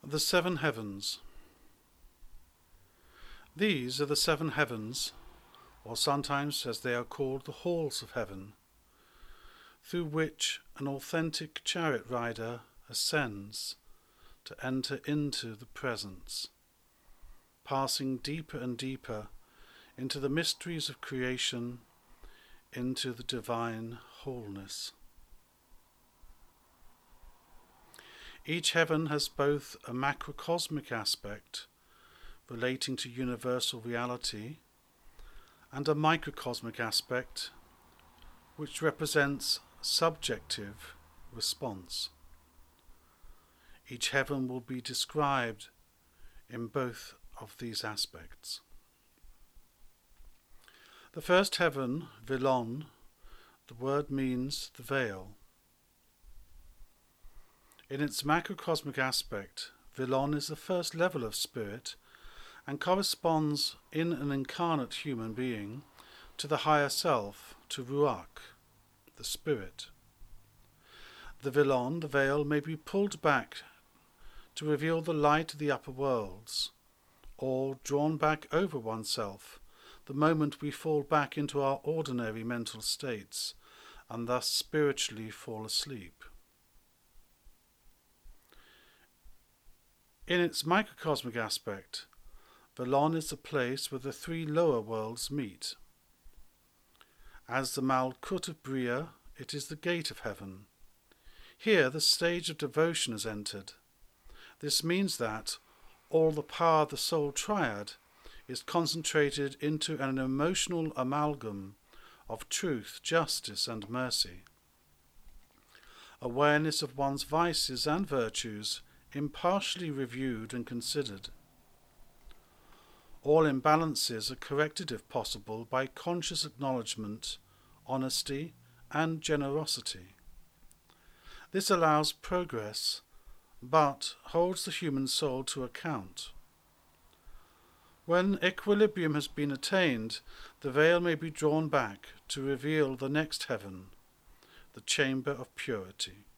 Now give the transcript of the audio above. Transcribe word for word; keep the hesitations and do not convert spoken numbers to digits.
The Seven Heavens. These are the seven heavens, or sometimes, as they are called, the halls of heaven, through which an authentic chariot rider ascends to enter into the presence, passing deeper and deeper into the mysteries of creation, into the divine wholeness. Each heaven has both a macrocosmic aspect relating to universal reality and a microcosmic aspect which represents subjective response. Each heaven will be described in both of these aspects. The first heaven, Velon, the word means the veil. In its macrocosmic aspect, Velon is the first level of spirit and corresponds in an incarnate human being to the higher self, to Ruach, the spirit. The Velon, the veil, may be pulled back to reveal the light of the upper worlds, or drawn back over oneself the moment we fall back into our ordinary mental states and thus spiritually fall asleep. In its microcosmic aspect, Velon is the place where the three lower worlds meet. As the Malkut of Bria, it is the gate of heaven. Here the stage of devotion is entered. This means that all the power of the soul triad is concentrated into an emotional amalgam of truth, justice, and mercy. Awareness of one's vices and virtues impartially reviewed and considered. All imbalances are corrected if possible by conscious acknowledgement, honesty, and generosity. This allows progress, but holds the human soul to account. When equilibrium has been attained, the veil may be drawn back to reveal the next heaven, the chamber of purity.